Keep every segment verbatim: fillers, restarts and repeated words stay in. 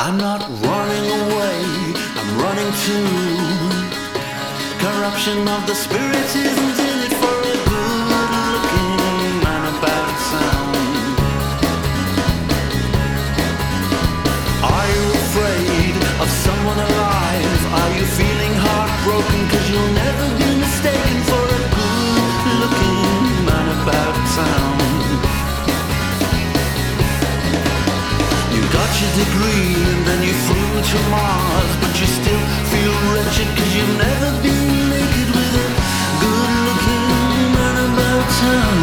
I'm not running away, I'm running to corruption of the spirit isn't in it for a good-looking man about town. Are you afraid of someone alive? Are you feeling heartbroken cause you'll never be mistaken for a good-looking man about town? You got your degree and then you flew to Mars, but you still feel wretched cause you've never been naked with a good-looking man about town.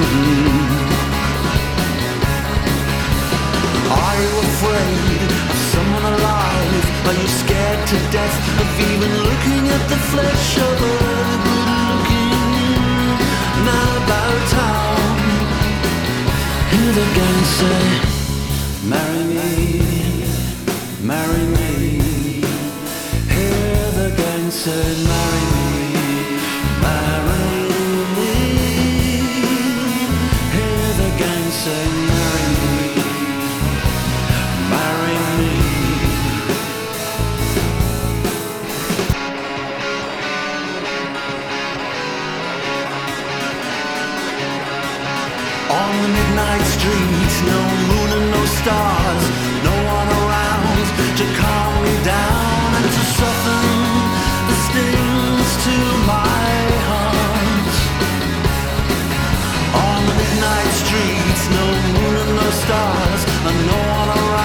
Are you afraid of someone alive? Are you scared to death of even looking at the flesh of a good-looking man about town? Hear the gang say, marry me, marry me. Hear the gang say, marry me, marry me. Hear the gang say, marry me, marry me. On the midnight street, no moon and no stars, no one around to calm me down and to soften the stings to my heart. On the midnight street, no moon and no stars, and no one around